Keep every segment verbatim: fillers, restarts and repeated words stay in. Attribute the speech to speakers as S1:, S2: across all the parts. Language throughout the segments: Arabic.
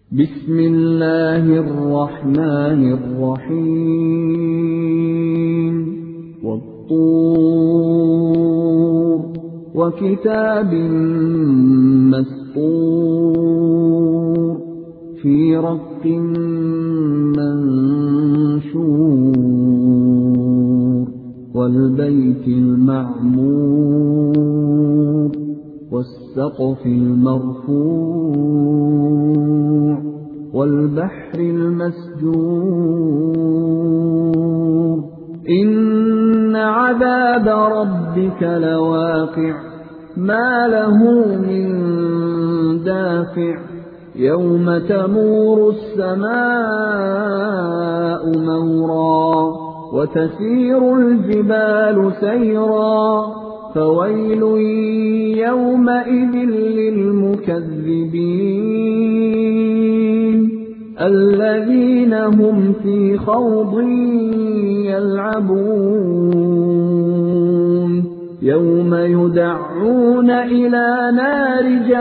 S1: بسم الله الرحمن الرحيم والطور وكتاب مسطور في رق منشور والبيت المعمور والسقف المرفوع والبحر المسجور إن عذاب ربك لواقع ما له من دافع يوم تمور السماء مورا وتسير الجبال سيرا فويل يومئذ للمكذبين الذين هم في خوض يلعبون يوم يدعون إلى نار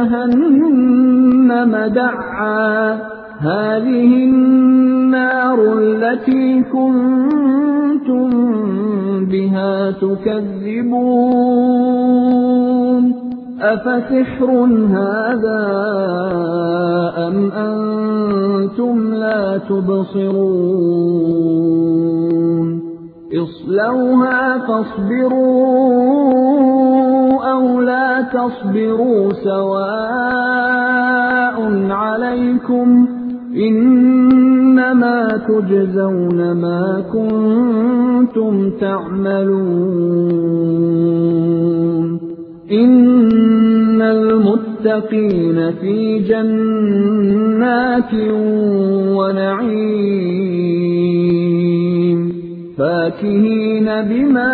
S1: جهنم دعا هذه النار التي كنتم بها تكذبون أفسحر هذا أم أنتم لا تبصرون اصلوها فاصبروا أو لا تصبروا سواء عليكم إنما تجزون ما كنتم تعملون إن المتقين في جنات ونعيم فاكهين بما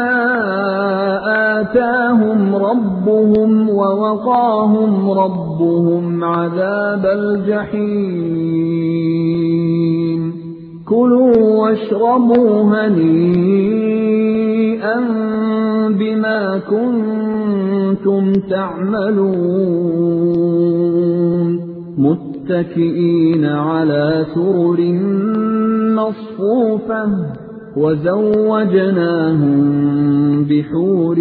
S1: آتاهم ربهم ووقاهم ربهم عذاب الجحيم كلوا واشربوا هنيئا بما كنتم تعملون متكئين على سرر مصفوفة وزوجناهم بحور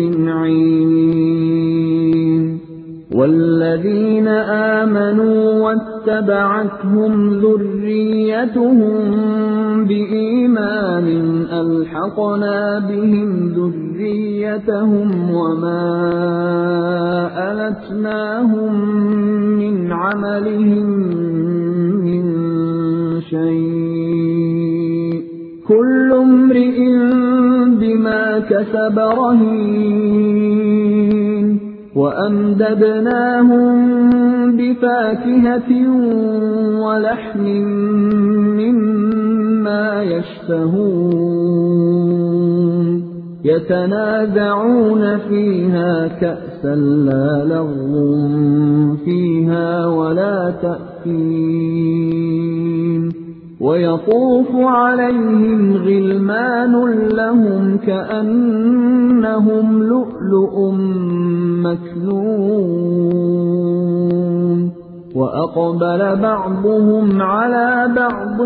S1: عين والذين آمنوا واتبعتهم ذريتهم بإيمان ألحقنا بهم ذريتهم وما ألتناهم من عملهم من شيء كل امرئ بما كسب رهين وأمددناهم بفاكهة ولحم مما يشتهون يتنازعون فيها كأسا لا لغو فيها ولا تأثيم ويطوف عليهم غلمان لهم كأنهم لؤلؤ مكنون وأقبل بعضهم على بعض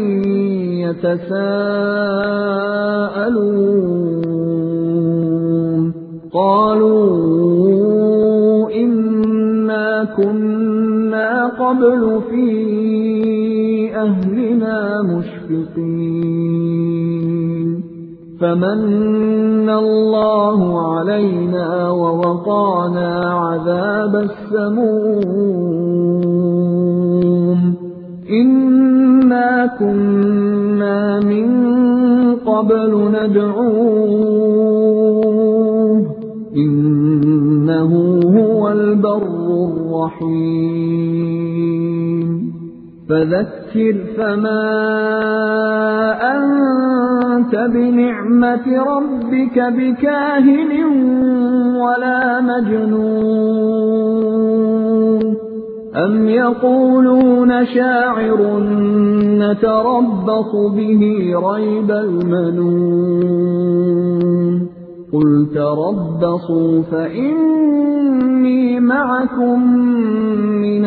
S1: يتساءلون قالوا إنا كنا قبل في أهلنا مشفقين فمن الله علينا ووقانا عذاب السموم إنا كنا من قبل ندعوه إنه هو البر الرحيم فذكر فما أنت بنعمة ربك بكاهن ولا مجنون أم يقولون شاعر نتربص به ريب المنون قُلْ تَرَبَّصُوا فَإِنِّي مَعَكُم مِّنَ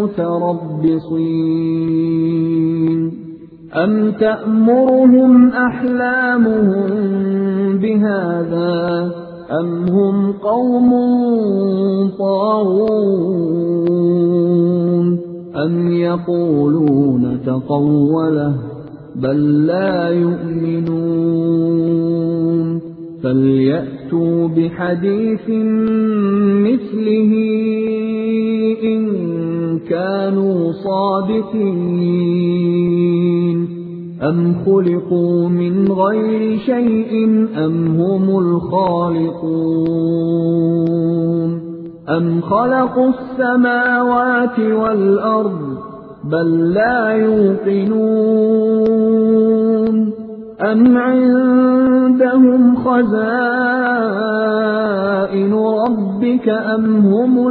S1: الْمُتَرَبِّصِينَ أَمْ تَأْمُرُهُمْ أَحْلَامُهُم بِهَٰذَا أَمْ هُمْ قَوْمٌ طَاغُونَ أَمْ يَقُولُونَ تَقَوَّلَهُ بَل لَّا يُؤْمِنُونَ فَلْيَأْتُوا بِحَدِيثٍ مِّثْلِهِ إِن كَانُوا صَادِقِينَ أَمْ خُلِقُوا مِنْ غَيْرِ شَيْءٍ أَمْ هُمُ الْخَالِقُونَ أَمْ خَلَقُوا السَّمَاوَاتِ وَالْأَرْضَ بَل لَّا يُوقِنُونَ أَمْ عِندَهُمْ خَزَائِنُ رَبِّكَ أَمْ هُمُ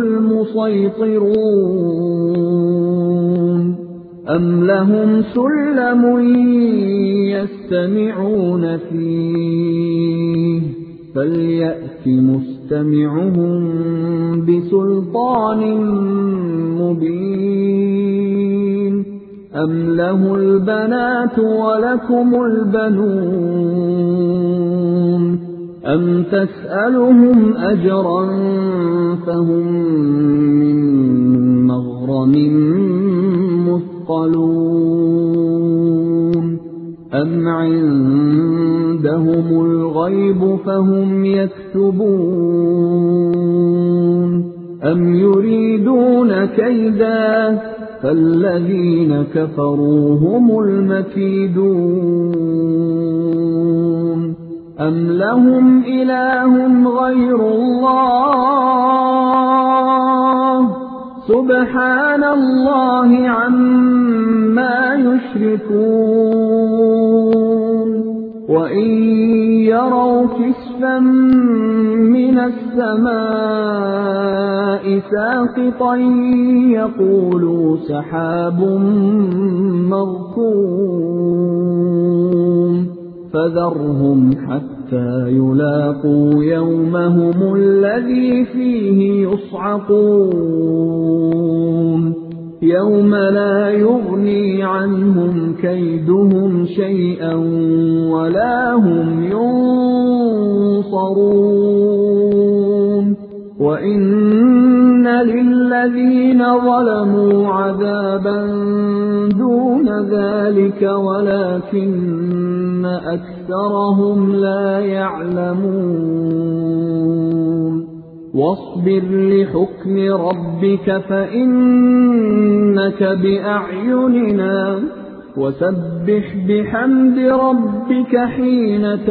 S1: الْمُصَيْطِرُونَ أَمْ لَهُمْ سُلَّمٌ يَسْتَمِعُونَ فِيهِ فَلْيَأْتِ مُسْتَمِعُهُم بِسُلْطَانٍ مُّبِينٍ أَمْ لَهُ الْبَنَاتُ وَلَكُمُ الْبَنُونَ أَمْ تَسْأَلُهُمْ أَجْرًا فَهُم مِّن مَّغْرَمٍ مثقلون أَمْ عِندَهُمُ الْغَيْبُ فَهُمْ يَكْتُبُونَ أَمْ يُرِيدُونَ كَيْدًا فَالَّذِينَ كَفَرُوا هُمُ الْمَكِيدُونَ أَمْ لَهُمْ إِلَٰهٌ غَيْرُ اللَّهِ سُبْحَانَ اللَّهِ عَمَّا يُشْرِكُونَ وَإِن يَرَوْا كِسْفًا مِّنَ السَّمَاءِ سَاقِطًا يَقُولُوا سَحَابٌ مَّرْكُومٌ فَذَرْهُمْ حَتَّىٰ يُلَاقُوا يَوْمَهُمُ الَّذِي فِيهِ يُصْعَقُونَ يَوْمَ لَا يُغْنِي عَنْهُمْ كَيْدُهُمْ شَيْئًا وَلَا هُمْ يُنصَرُونَ وَإِنَّ لِلَّذِينَ ظَلَمُوا عَذَابًا دُونَ ذَٰلِكَ وَلَٰكِنَّ أَكْثَرَهُمْ لَا يَعْلَمُونَ وَاصْبِرْ لِحُكْمِ رَبِّكَ فَإِنَّكَ بِأَعْيُنِنَا وَسَبِّحْ بِحَمْدِ رَبِّكَ حِينَ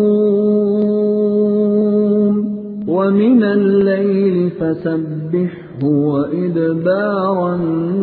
S1: تَقُومُ وَمِنَ اللَّيْلِ فَسَبِّحْهُ وَإِدْبَارَ النُّجُومِ